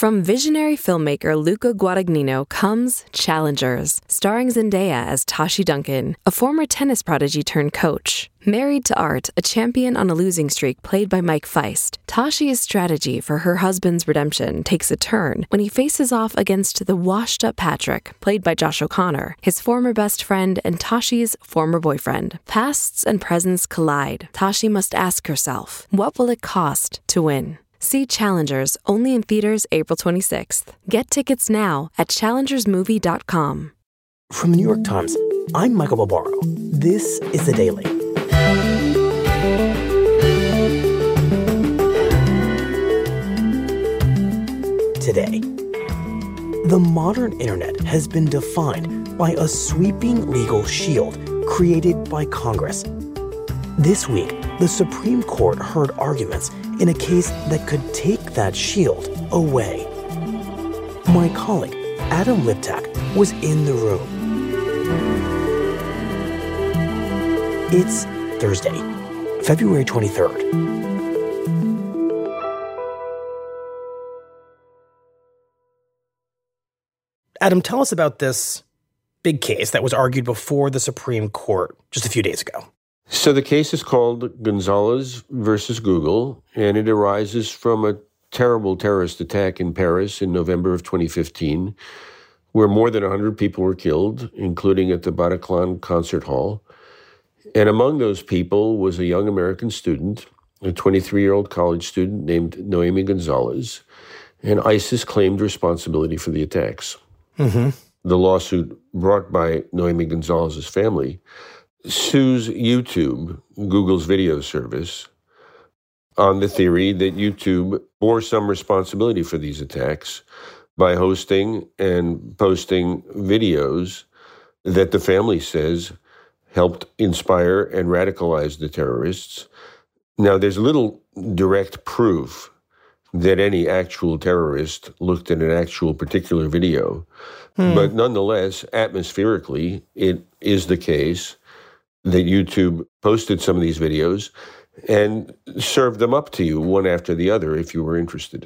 From visionary filmmaker Luca Guadagnino comes Challengers, starring Zendaya as Tashi Duncan, a former tennis prodigy turned coach. Married to Art, a champion on a losing streak played by Mike Feist, Tashi's strategy for her husband's redemption takes a turn when he faces off against the washed-up Patrick, played by Josh O'Connor, his former best friend and Tashi's former boyfriend. Pasts and presents collide. Tashi must ask herself, what will it cost to win? See Challengers, only in theaters April 26th. Get tickets now at challengersmovie.com. From the New York Times, I'm Michael Barbaro. This is The Daily. Today, the modern internet has been defined by a sweeping legal shield created by Congress. This week, the Supreme Court heard arguments in a case that could take that shield away. My colleague, Adam Liptak, was in the room. It's Thursday, February 23rd. Adam, tell us about this big case that was argued before the Supreme Court just a few days ago. So the case is called Gonzalez versus Google, and it arises from a terrible terrorist attack in Paris in November of 2015, where more than 100 people were killed, including at the Bataclan Concert Hall. And among those people was a young American student, a 23-year-old college student named Noemi Gonzalez, and ISIS claimed responsibility for the attacks. Mm-hmm. The lawsuit brought by Noemi Gonzalez's family sues YouTube, Google's video service, on the theory that YouTube bore some responsibility for these attacks by hosting and posting videos that the family says helped inspire and radicalize the terrorists. Now, there's little direct proof that any actual terrorist looked at an actual particular video. But nonetheless, atmospherically, it is the case that YouTube posted some of these videos and served them up to you one after the other if you were interested.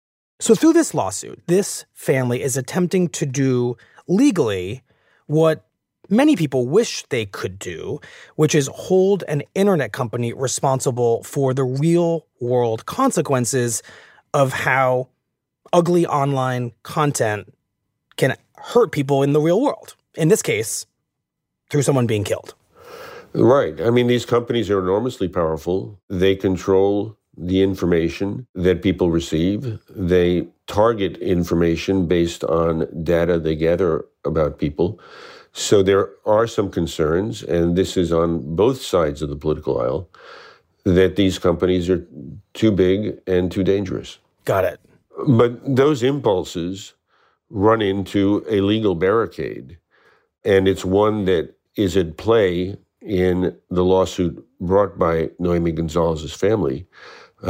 So through this lawsuit, this family is attempting to do legally what many people wish they could do, which is hold an internet company responsible for the real-world consequences of how ugly online content can hurt people in the real world. In this case, through someone being killed. Right. I mean, these companies are enormously powerful. They control the information that people receive. They target information based on data they gather about people. So there are some concerns, and this is on both sides of the political aisle, that these companies are too big and too dangerous. Got it. But those impulses run into a legal barricade, and it's one that is at play in the lawsuit brought by Noemi Gonzalez's family, a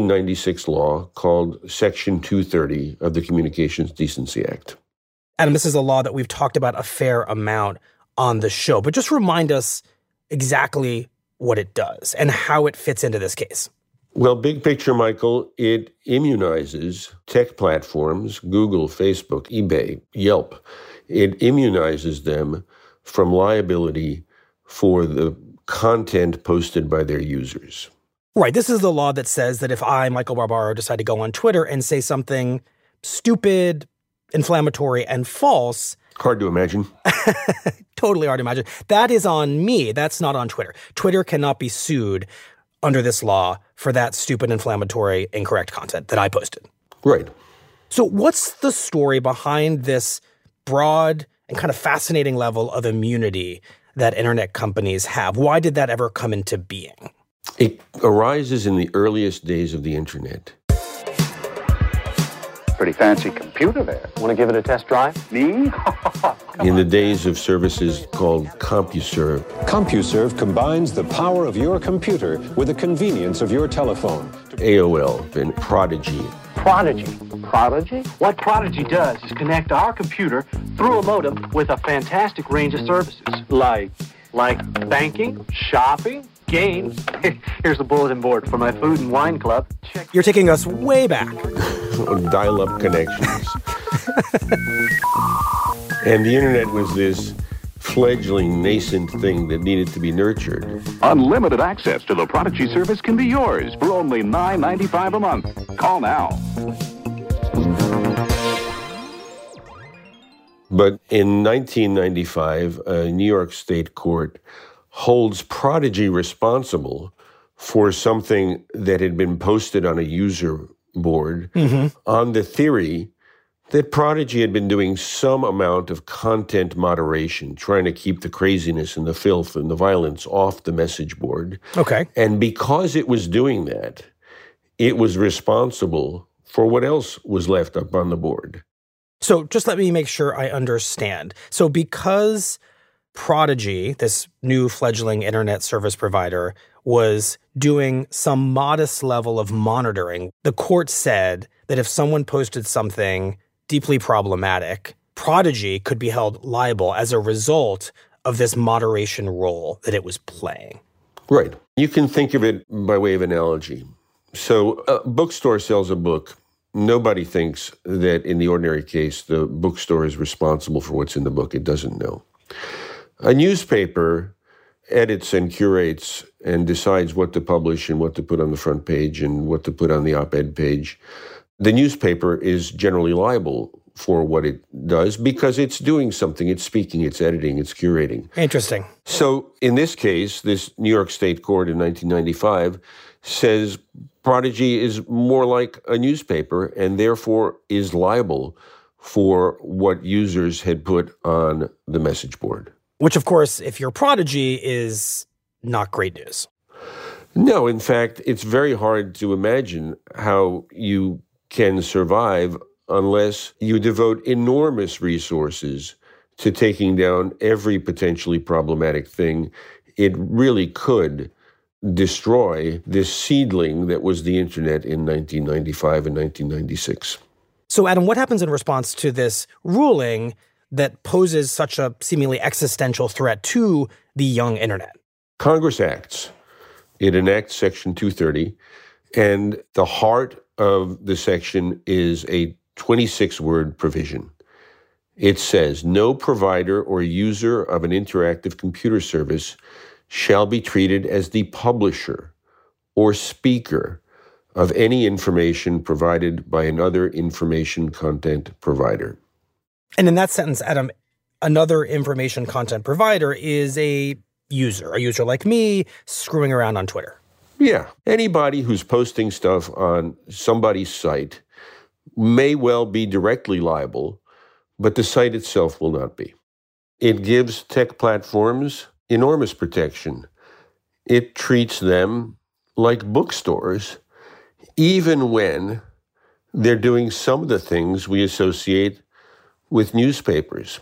1996 law called Section 230 of the Communications Decency Act. Adam, this is a law that we've talked about a fair amount on the show, but just remind us exactly what it does and how it fits into this case. Well, big picture, Michael, it immunizes tech platforms, Google, Facebook, eBay, Yelp. It immunizes them from liability for the content posted by their users. Right. This is the law that says that if I, Michael Barbaro, decide to go on Twitter and say something stupid, inflammatory, and false. Hard to imagine. Totally hard to imagine. That is on me. That's not on Twitter. Twitter cannot be sued under this law for that stupid, inflammatory, incorrect content that I posted. Right. So what's the story behind this broad and kind of fascinating level of immunity that internet companies have? Why did that ever come into being? It arises in the earliest days of the internet. Pretty fancy computer there. Want to give it a test drive? Me? In the days of services called CompuServe. CompuServe combines the power of your computer with the convenience of your telephone. AOL and Prodigy. Prodigy? Prodigy? What Prodigy does is connect our computer through a modem with a fantastic range of services. Like banking, shopping, games. Here's the bulletin board for my food and wine club. You're taking us way back. dial-up connections. And the internet was this fledgling, nascent thing that needed to be nurtured. Unlimited access to the Prodigy service can be yours for only $9.95 a month. Call now. But in 1995, a New York State court holds Prodigy responsible for something that had been posted on a user board on the theory that Prodigy had been doing some amount of content moderation, trying to keep the craziness and the filth and the violence off the message board. Okay. And because it was doing that, it was responsible for what else was left up on the board. So just let me make sure I understand. So because Prodigy, this new fledgling internet service provider, was doing some modest level of monitoring, the court said that if someone posted something deeply problematic, Prodigy could be held liable as a result of this moderation role that it was playing. Right. You can think of it by way of analogy. So a bookstore sells a book. Nobody thinks that in the ordinary case, the bookstore is responsible for what's in the book. It doesn't know. A newspaper edits and curates and decides what to publish and what to put on the front page and what to put on the op-ed page. The newspaper is generally liable for what it does because it's doing something. It's speaking, it's editing, it's curating. Interesting. So in this case, this New York State court in 1995 says Prodigy is more like a newspaper and therefore is liable for what users had put on the message board. Which, of course, if you're Prodigy, is not great news. No, in fact, it's very hard to imagine how you can survive unless you devote enormous resources to taking down every potentially problematic thing. It really could destroy this seedling that was the internet in 1995 and 1996. So, Adam, what happens in response to this ruling that poses such a seemingly existential threat to the young internet? Congress acts. It enacts Section 230, and the heart of the section is a 26-word provision. It says, no provider or user of an interactive computer service shall be treated as the publisher or speaker of any information provided by another information content provider. And in that sentence, Adam, another information content provider is a user like me screwing around on Twitter. Yeah. Anybody who's posting stuff on somebody's site may well be directly liable, but the site itself will not be. It gives tech platforms enormous protection. It treats them like bookstores, even when they're doing some of the things we associate with newspapers.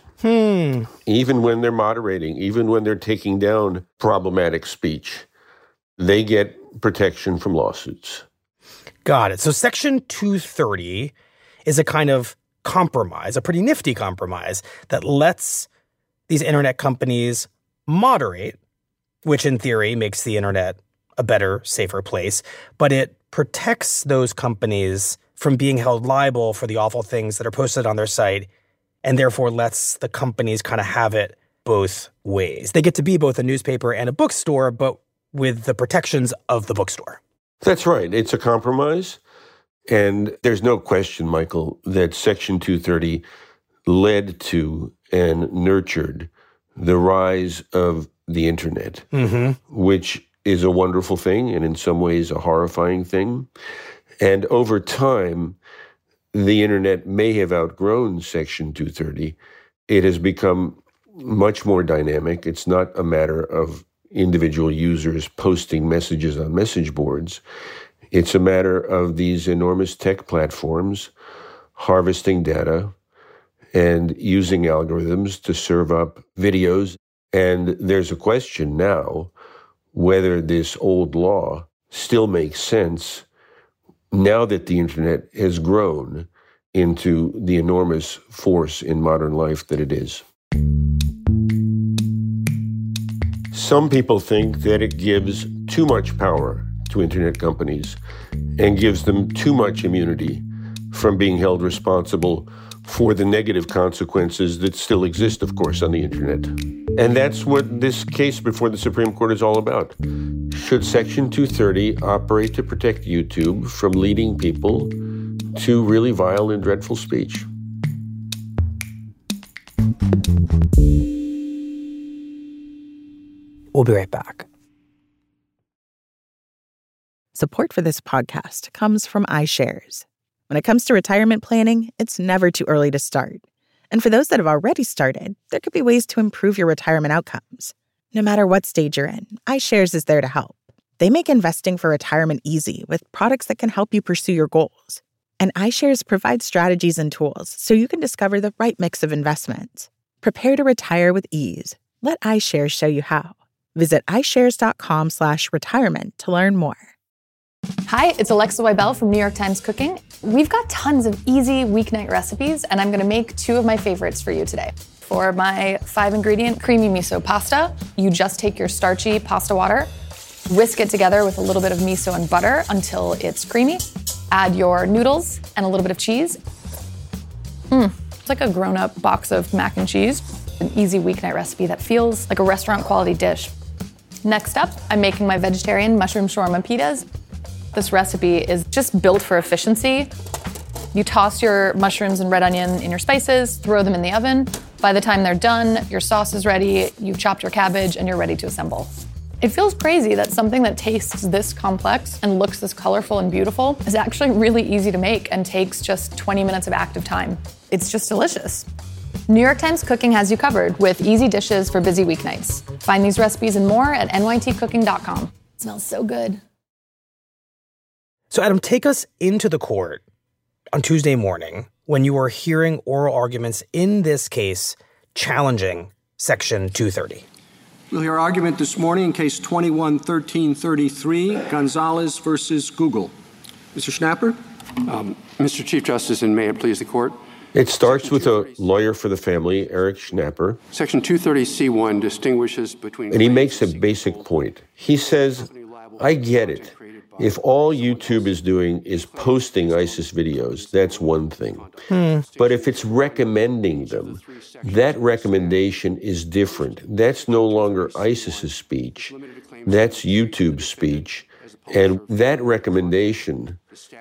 Even when they're moderating, even when they're taking down problematic speech, they get protection from lawsuits. Got it. So Section 230 is a kind of compromise, a pretty nifty compromise that lets these internet companies moderate, which in theory makes the internet a better, safer place, but it protects those companies from being held liable for the awful things that are posted on their site, and therefore lets the companies kind of have it both ways. They get to be both a newspaper and a bookstore, but with the protections of the bookstore. That's right. It's a compromise. And there's no question, Michael, that Section 230 led to and nurtured the rise of the internet, which is a wonderful thing and in some ways a horrifying thing. And over time, the internet may have outgrown Section 230. It has become much more dynamic. It's not a matter of individual users posting messages on message boards. It's a matter of these enormous tech platforms harvesting data and using algorithms to serve up videos. And there's a question now whether this old law still makes sense now that the internet has grown into the enormous force in modern life that it is. Some people think that it gives too much power to internet companies and gives them too much immunity from being held responsible for the negative consequences that still exist, of course, on the internet. And that's what this case before the Supreme Court is all about. Should Section 230 operate to protect YouTube from leading people to really vile and dreadful speech? We'll be right back. Support for this podcast comes from iShares. When it comes to retirement planning, it's never too early to start. And for those that have already started, there could be ways to improve your retirement outcomes. No matter what stage you're in, iShares is there to help. They make investing for retirement easy with products that can help you pursue your goals. And iShares provides strategies and tools so you can discover the right mix of investments. Prepare to retire with ease. Let iShares show you how. Visit iShares.com/retirement to learn more. Hi, it's Alexa Weibel from New York Times Cooking. We've got tons of easy weeknight recipes, and I'm going to make two of my favorites for you today. For my 5-ingredient creamy miso pasta, you just take your starchy pasta water, whisk it together with a little bit of miso and butter until it's creamy. Add your noodles and a little bit of cheese. It's like a grown-up box of mac and cheese. An easy weeknight recipe that feels like a restaurant-quality dish. Next up, I'm making my vegetarian mushroom shawarma pitas. This recipe is just built for efficiency. You toss your mushrooms and red onion in your spices, throw them in the oven. By the time they're done, your sauce is ready, you've chopped your cabbage, and you're ready to assemble. It feels crazy that something that tastes this complex and looks this colorful and beautiful is actually really easy to make and takes just 20 minutes of active time. It's just delicious. New York Times Cooking has you covered with easy dishes for busy weeknights. Find these recipes and more at nytcooking.com. It smells so good. So, Adam, take us into the court on Tuesday morning when you were hearing oral arguments in this case challenging Section 230. We'll hear argument this morning in Case 21-1333, Gonzalez versus Google. Mr. Schnapper? Mr. Chief Justice, and may it please the Court. It starts with a lawyer for the family, Eric Schnapper. Section 230C1 distinguishes between... And he makes a basic point. He says, I get it. If all YouTube is doing is posting ISIS videos, that's one thing. But if it's recommending them, that recommendation is different. That's no longer ISIS's speech. That's YouTube's speech. And that recommendation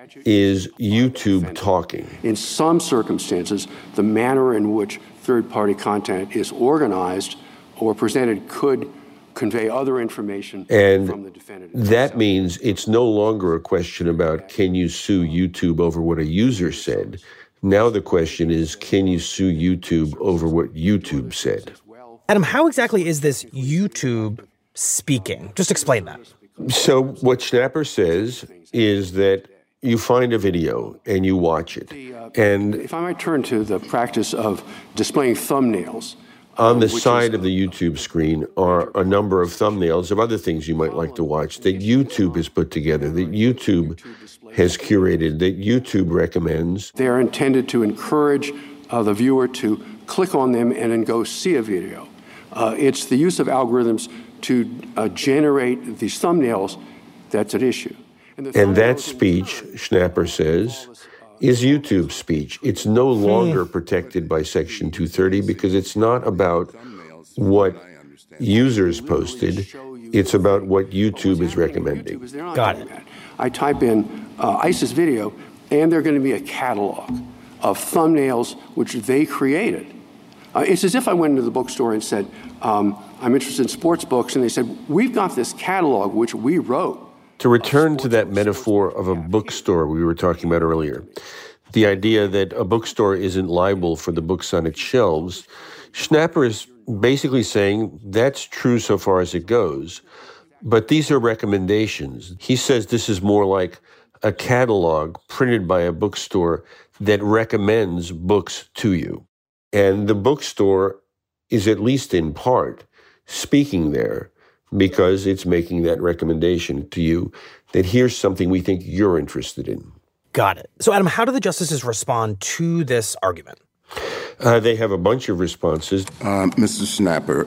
is YouTube talking. In some circumstances, the manner in which third-party content is organized or presented could convey other information from the defendant. And that means it's no longer a question about can you sue YouTube over what a user said. Now the question is, can you sue YouTube over what YouTube said? Adam, how exactly is this YouTube speaking? Just explain that. So what Schnapper says is that you find a video and you watch it. And if I might turn to the practice of displaying thumbnails. On the side of the YouTube screen are a number of thumbnails of other things you might like to watch that YouTube has put together, that YouTube has curated, that YouTube recommends. They are intended to encourage the viewer to click on them and then go see a video. It's the use of algorithms to generate these thumbnails that's at issue. And that speech, Schnapper says, is YouTube speech. It's no longer protected by Section 230 because it's not about what users posted. It's about what YouTube is recommending. Got it. I type in ISIS video, and they're going to be a catalog of thumbnails which they created. It's as if I went into the bookstore and said, I'm interested in sports books, and they said, we've got this catalog which we wrote. To return to that metaphor of a bookstore we were talking about earlier, the idea that a bookstore isn't liable for the books on its shelves, Schnapper is basically saying that's true so far as it goes, but these are recommendations. He says this is more like a catalog printed by a bookstore that recommends books to you. And the bookstore is, at least in part, speaking there, because it's making that recommendation to you that here's something we think you're interested in. Got it. So, Adam, how do the justices respond to this argument? They have a bunch of responses. Mr. Schnapper.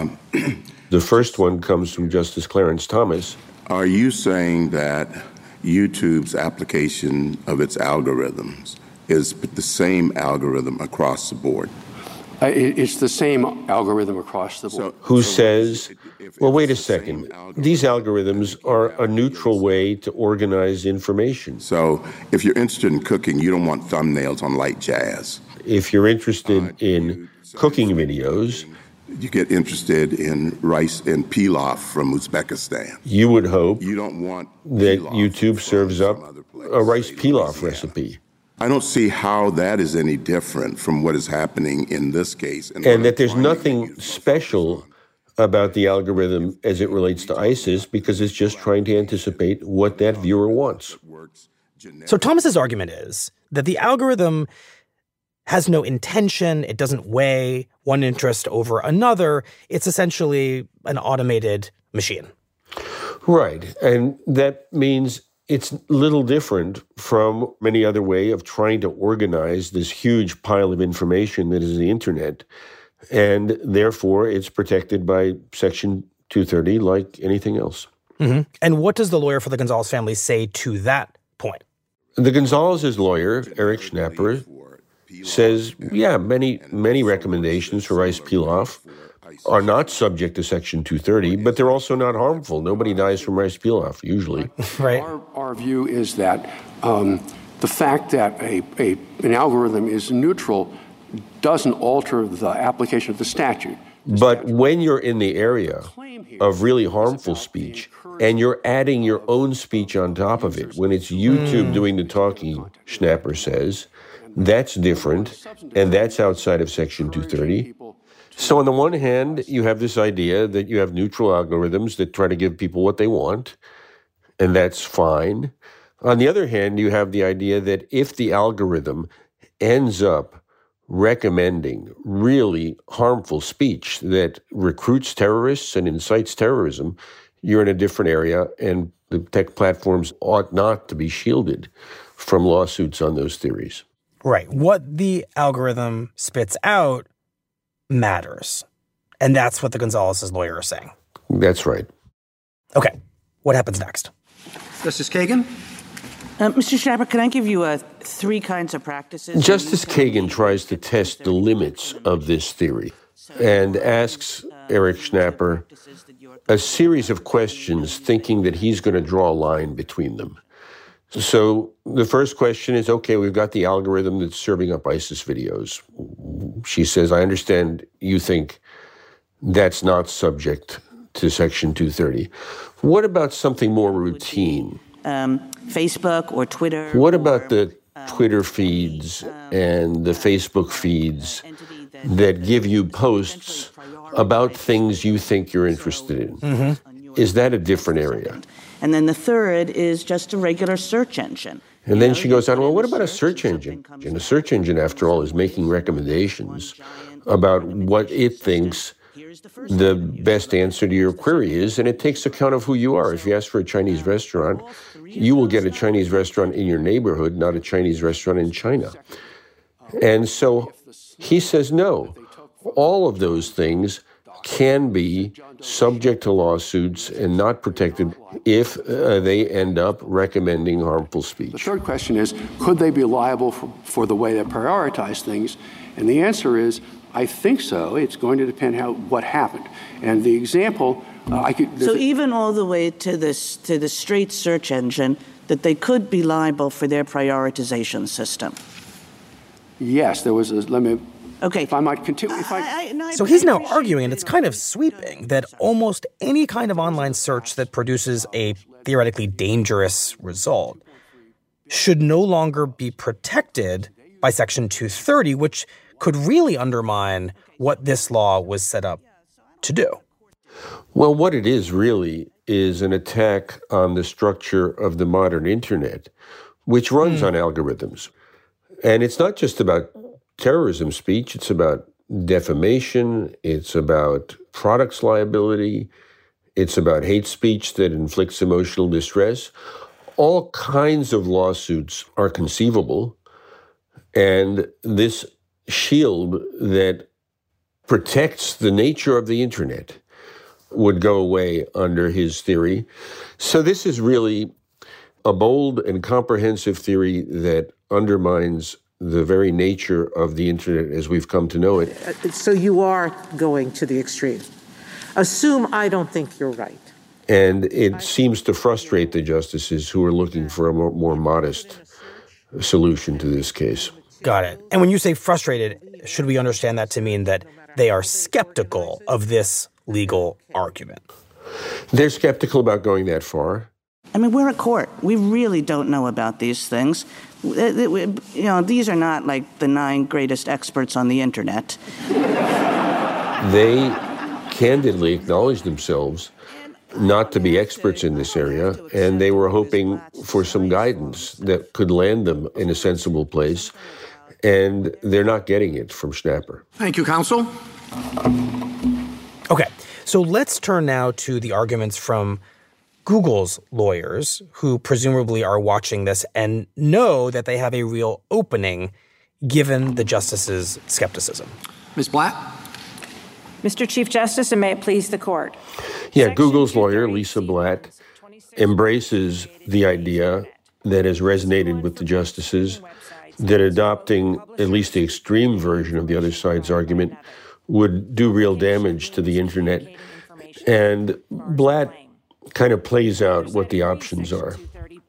The first one comes from Justice Clarence Thomas. Are you saying that YouTube's application of its algorithms is the same algorithm across the board. It's the same algorithm across the board. Who says, well, wait a second, these algorithms are a neutral way to organize information. So if you're interested in cooking, you don't want thumbnails on light jazz. If you're interested in cooking videos, you get interested in rice and pilaf from Uzbekistan. You would hope you don't want that YouTube serves up a rice pilaf recipe. I don't see how that is any different from what is happening in this case. And that there's nothing special about the algorithm as it relates to ISIS because it's just trying to anticipate what that viewer wants. So Thomas's argument is that the algorithm has no intention. It doesn't weigh one interest over another. It's essentially an automated machine. Right. And that means it's little different from any other way of trying to organize this huge pile of information that is the internet. And therefore, it's protected by Section 230 like anything else. Mm-hmm. And what does the lawyer for the Gonzalez family say to that point? The Gonzalez's lawyer, Eric Schnapper, says, yeah, many recommendations for rice pilaf are not subject to Section 230, but they're also not harmful. Nobody dies from rice pilaf, usually. Right. Our view is that the fact that an algorithm is neutral doesn't alter the application of the statute. But when you're in the area of really harmful speech and you're adding your own speech on top of it, when it's YouTube doing the talking, Schnapper says, that's different, and that's outside of Section 230. So on the one hand, you have this idea that you have neutral algorithms that try to give people what they want, and that's fine. On the other hand, you have the idea that if the algorithm ends up recommending really harmful speech that recruits terrorists and incites terrorism, you're in a different area, and the tech platforms ought not to be shielded from lawsuits on those theories. Right. What the algorithm spits out matters. And that's what the Gonzalez's lawyer is saying. That's right. Okay. What happens next? Justice Kagan? Mr. Schnapper, can I give you three kinds of practices? Justice Kagan tries to test the limits of this theory and asks Eric Schnapper a series of questions thinking that he's going to draw a line between them. So the first question is, okay, we've got the algorithm that's serving up ISIS videos. She says, I understand you think that's not subject to Section 230. What about something more routine? Facebook or Twitter? What about the Twitter feeds and the Facebook feeds that give you posts about things you think you're interested in? Mm-hmm. Is that a different area? And then the third is just a regular search engine. And then she goes on, well, what about a search engine? And a search engine, after all, is making recommendations about what it thinks the best answer to your query is, and it takes account of who you are. If you ask for a Chinese restaurant, you will get a Chinese restaurant in your neighborhood, not a Chinese restaurant in China. And so he says, no, all of those things can be subject to lawsuits and not protected if they end up recommending harmful speech. The third question is, could they be liable for the way they prioritize things? And the answer is, I think so. It's going to depend what happened. And the example, So even all the way to the straight search engine, that they could be liable for their prioritization system. Yes, there was Okay. If I might continue. So he's now arguing, and it's kind of sweeping, that almost any kind of online search that produces a theoretically dangerous result should no longer be protected by Section 230, which could really undermine what this law was set up to do. Well, what it is really is an attack on the structure of the modern internet, which runs on algorithms. And it's not just about terrorism speech, it's about defamation, it's about products liability, it's about hate speech that inflicts emotional distress. All kinds of lawsuits are conceivable, and this shield that protects the nature of the internet would go away under his theory. So this is really a bold and comprehensive theory that undermines the very nature of the internet as we've come to know it. So you are going to the extreme. Assume I don't think you're right. And it seems to frustrate the justices who are looking for a more modest solution to this case. Got it. And when you say frustrated, should we understand that to mean that they are skeptical of this legal argument? They're skeptical about going that far. I mean, we're a court. We really don't know about these things. You know, these are not like the 9 greatest experts on the internet. They candidly acknowledge themselves not to be experts in this area, and they were hoping for some guidance that could land them in a sensible place, and they're not getting it from Schnapper. Thank you, counsel. Okay, so let's turn now to the arguments from Google's lawyers, who presumably are watching this and know that they have a real opening given the justices' skepticism. Ms. Blatt? Mr. Chief Justice, and may it please the court. Yeah, Google's lawyer, Lisa Blatt, embraces the idea that has resonated with the justices, that adopting at least the extreme version of the other side's argument would do real damage to the internet. And Blatt kind of plays out what the options are.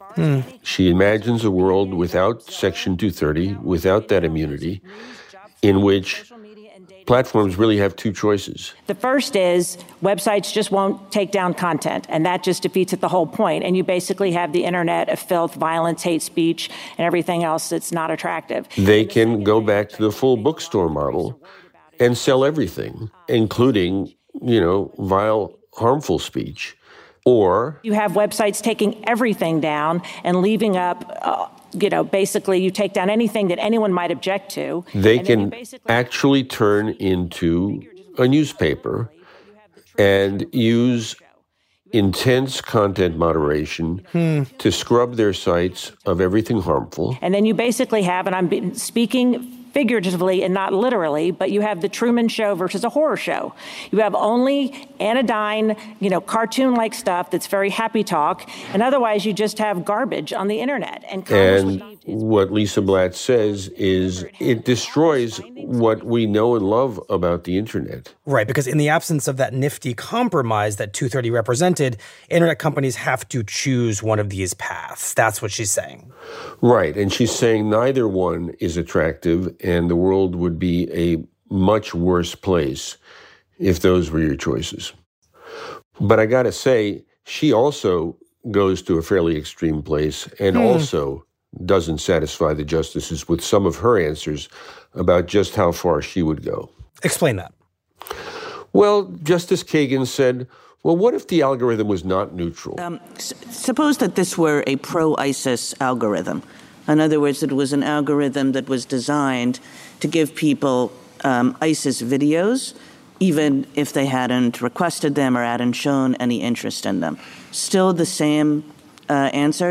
She imagines a world without Section 230, without that immunity, in which platforms really have 2 choices. The first is websites just won't take down content, and that just defeats it the whole point. And you basically have the internet of filth, violence, hate speech, and everything else that's not attractive. They can go back to the full bookstore model and sell everything, including, vile, harmful speech. Or you have websites taking everything down and leaving up, basically you take down anything that anyone might object to. They can actually turn into a newspaper and use intense content moderation to scrub their sites of everything harmful. And then you basically have, and I'm speaking figuratively and not literally, but you have the Truman Show versus a horror show. You have only anodyne, cartoon-like stuff that's very happy talk, and otherwise you just have garbage on the internet. And what Lisa Blatt says is it destroys what we know and love about the internet. Right, because in the absence of that nifty compromise that 230 represented, internet companies have to choose one of these paths. That's what she's saying. Right, and she's saying neither one is attractive, and the world would be a much worse place if those were your choices. But I got to say, she also goes to a fairly extreme place and also doesn't satisfy the justices with some of her answers about just how far she would go. Explain that. Well, Justice Kagan said, well, what if the algorithm was not neutral? Suppose that this were a pro-ISIS algorithm. In other words, it was an algorithm that was designed to give people ISIS videos, even if they hadn't requested them or hadn't shown any interest in them. Still the same answer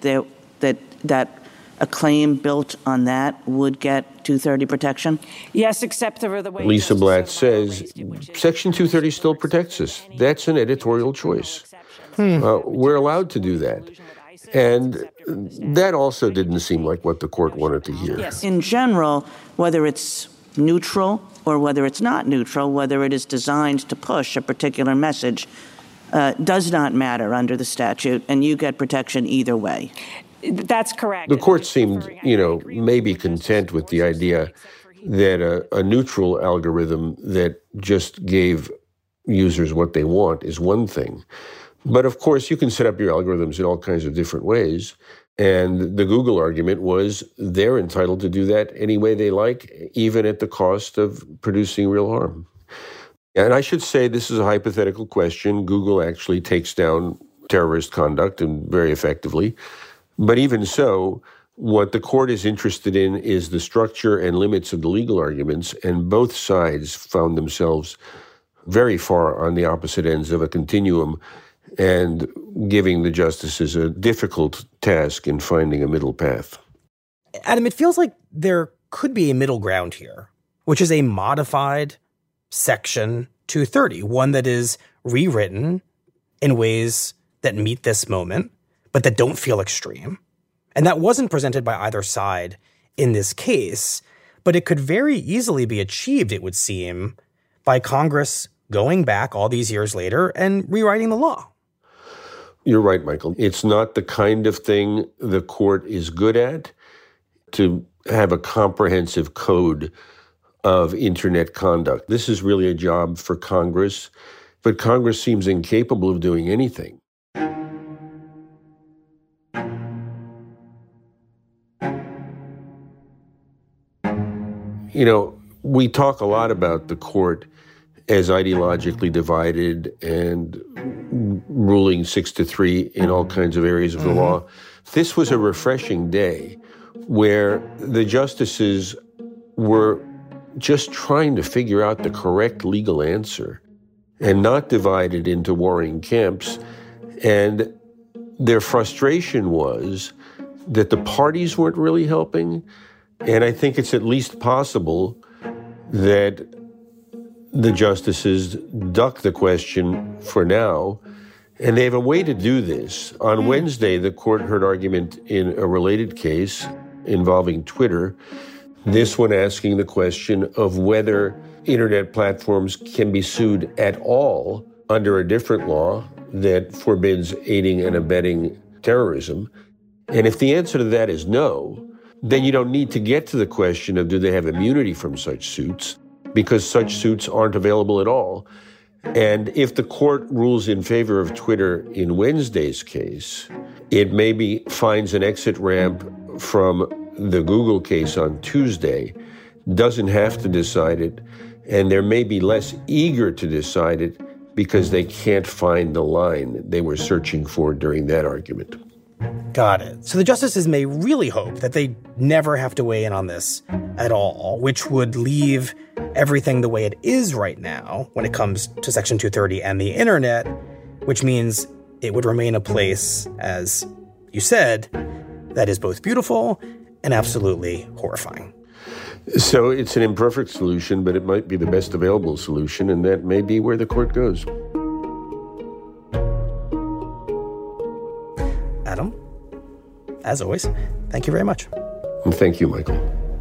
that a claim built on that would get 230 protection? Yes, except for the way Lisa Blatt says Section 230 still protects us. That's an editorial choice. We're allowed to do that. And that also didn't seem like what the court wanted to hear. Yes. In general, whether it's neutral or whether it's not neutral, whether it is designed to push a particular message, does not matter under the statute, and you get protection either way. That's correct. The court seemed, maybe content with the idea that a neutral algorithm that just gave users what they want is one thing. But of course, you can set up your algorithms in all kinds of different ways. And the Google argument was they're entitled to do that any way they like, even at the cost of producing real harm. And I should say this is a hypothetical question. Google actually takes down terrorist conduct and very effectively. But even so, what the court is interested in is the structure and limits of the legal arguments, and both sides found themselves very far on the opposite ends of a continuum and giving the justices a difficult task in finding a middle path. Adam, it feels like there could be a middle ground here, which is a modified Section 230, one that is rewritten in ways that meet this moment, but that don't feel extreme. And that wasn't presented by either side in this case, but it could very easily be achieved, it would seem, by Congress going back all these years later and rewriting the law. You're right, Michael. It's not the kind of thing the court is good at, to have a comprehensive code of internet conduct. This is really a job for Congress, but Congress seems incapable of doing anything. You know, we talk a lot about the court as ideologically divided and ruling 6-3 in all kinds of areas of the law. This was a refreshing day where the justices were just trying to figure out the correct legal answer and not divided into warring camps. And their frustration was that the parties weren't really helping. And I think it's at least possible that the justices duck the question for now, and they have a way to do this. On Wednesday, the court heard argument in a related case involving Twitter, this one asking the question of whether internet platforms can be sued at all under a different law that forbids aiding and abetting terrorism. And if the answer to that is no, then you don't need to get to the question of do they have immunity from such suits, because such suits aren't available at all. And if the court rules in favor of Twitter in Wednesday's case, it maybe finds an exit ramp from the Google case on Tuesday, doesn't have to decide it, and they're maybe less eager to decide it because they can't find the line they were searching for during that argument. Got it. So the justices may really hope that they never have to weigh in on this at all, which would leave everything the way it is right now when it comes to Section 230 and the internet, which means it would remain a place, as you said, that is both beautiful and absolutely horrifying. So it's an imperfect solution, but it might be the best available solution, and that may be where the court goes. Adam, as always, thank you very much. And thank you, Michael.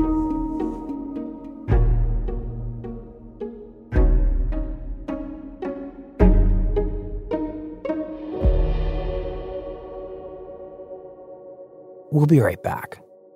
We'll be right back.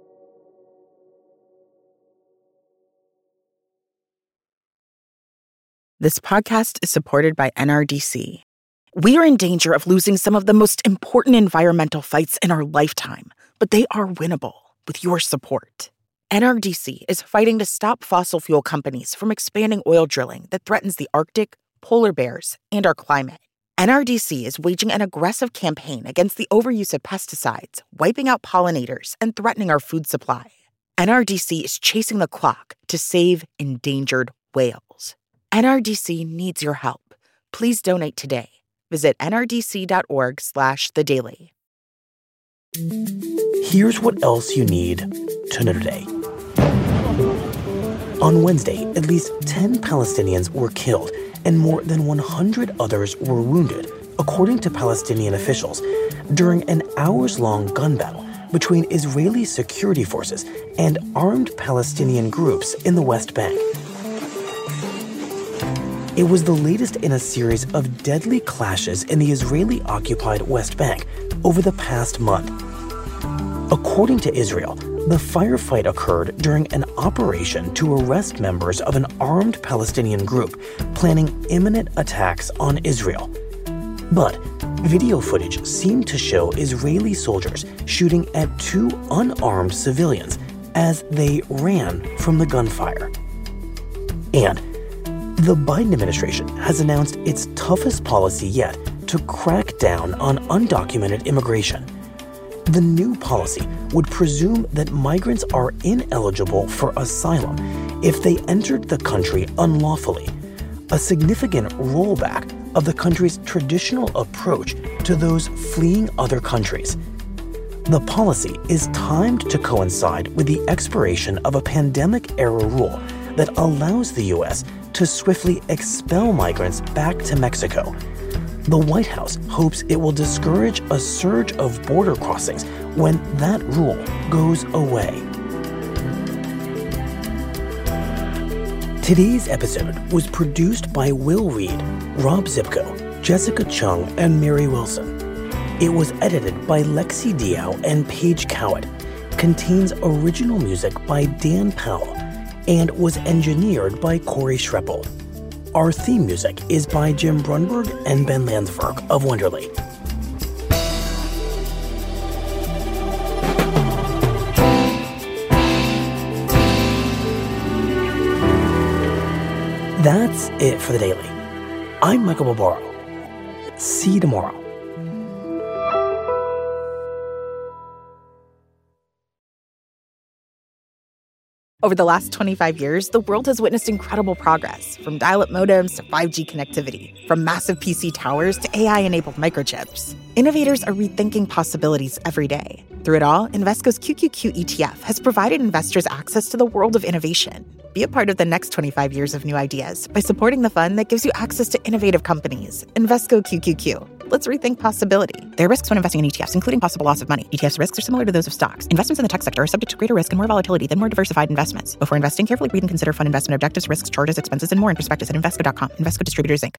This podcast is supported by NRDC. We are in danger of losing some of the most important environmental fights in our lifetime, but they are winnable with your support. NRDC is fighting to stop fossil fuel companies from expanding oil drilling that threatens the Arctic, polar bears, and our climate. NRDC is waging an aggressive campaign against the overuse of pesticides, wiping out pollinators, and threatening our food supply. NRDC is chasing the clock to save endangered whales. NRDC needs your help. Please donate today. Visit nrdc.org/thedaily. Here's what else you need to know today. On Wednesday, at least 10 Palestinians were killed and more than 100 others were wounded, according to Palestinian officials, during an hours-long gun battle between Israeli security forces and armed Palestinian groups in the West Bank. It was the latest in a series of deadly clashes in the Israeli-occupied West Bank over the past month. According to Israel, the firefight occurred during an operation to arrest members of an armed Palestinian group planning imminent attacks on Israel. But video footage seemed to show Israeli soldiers shooting at two unarmed civilians as they ran from the gunfire. And the Biden administration has announced its toughest policy yet to crack down on undocumented immigration. The new policy would presume that migrants are ineligible for asylum if they entered the country unlawfully, a significant rollback of the country's traditional approach to those fleeing other countries. The policy is timed to coincide with the expiration of a pandemic-era rule that allows the U.S. to swiftly expel migrants back to Mexico. The White House hopes it will discourage a surge of border crossings when that rule goes away. Today's episode was produced by Will Reed, Rob Zipko, Jessica Chung, and Mary Wilson. It was edited by Lexi Diao and Paige Cowett, contains original music by Dan Powell, and was engineered by Corey Schreppel. Our theme music is by Jim Brunberg and Ben Landsberg of Wonderly. That's it for the Daily. I'm Michael Barbaro. See you tomorrow. Over the last 25 years, the world has witnessed incredible progress, from dial-up modems to 5G connectivity, from massive PC towers to AI-enabled microchips. Innovators are rethinking possibilities every day. Through it all, Invesco's QQQ ETF has provided investors access to the world of innovation. Be a part of the next 25 years of new ideas by supporting the fund that gives you access to innovative companies. Invesco QQQ. Let's rethink possibility. There are risks when investing in ETFs, including possible loss of money. ETFs' risks are similar to those of stocks. Investments in the tech sector are subject to greater risk and more volatility than more diversified investments. Before investing, carefully read and consider fund investment objectives, risks, charges, expenses, and more in prospectus at Invesco.com. Invesco Distributors, Inc.